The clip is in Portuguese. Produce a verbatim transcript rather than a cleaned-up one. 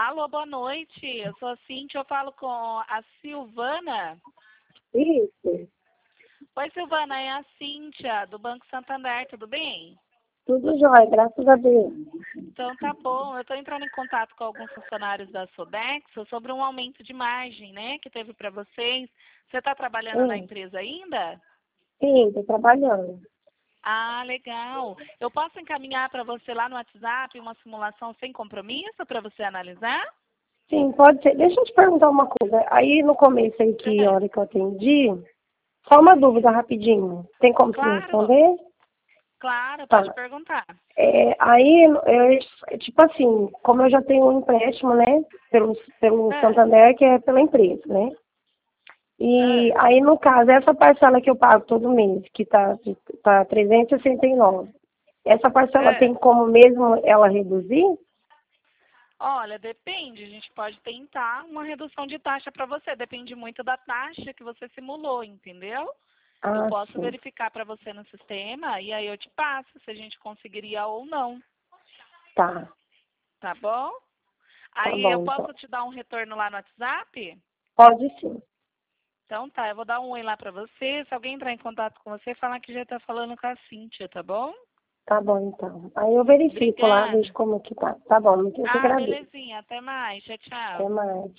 Alô, boa noite. Eu sou a Cíntia, eu falo com a Silvana. Isso, Oi, Silvana, é a Cíntia, do Banco Santander, tudo bem? tudo jóia, graças a Deus. Então tá bom. Eu estou entrando em contato com alguns funcionários da Sodexo sobre um aumento de margem, né, que teve para vocês. Você está trabalhando na Hum, empresa ainda? sim, estou trabalhando. Ah, legal. Eu posso encaminhar para você lá no WhatsApp uma simulação sem compromisso para você analisar? Sim, pode ser. Deixa eu te perguntar uma coisa. Aí no começo aí, que É, hora que eu atendi, só uma dúvida rapidinho. Tem como você me claro, responder? claro, pode Tá. perguntar. É, aí, eu, tipo assim, como eu já tenho um empréstimo, né, pelo, pelo É, Santander, que é pela empresa, né? E é, aí, no caso, essa parcela que eu pago todo mês, que tá, tá trezentos e sessenta e nove, essa parcela é. tem como mesmo ela reduzir? Olha, depende. A gente pode tentar uma redução de taxa para você. Depende muito da taxa que você simulou, entendeu? Eu Ah, posso sim. verificar para você no sistema e aí eu te passo se a gente conseguiria ou não, Tá, tá bom? tá Aí eu bom, então. posso te dar um retorno lá no WhatsApp? Pode sim. Então tá, eu vou dar um oi lá para você. Se alguém entrar em contato com você, falar que já tá falando com a Cíntia, tá bom? Tá bom, então. Aí eu verifico lá, vejo Obrigada. como que tá. Tá bom, eu que Ah, agradeço. belezinha. Até mais. Tchau, Até tchau. mais.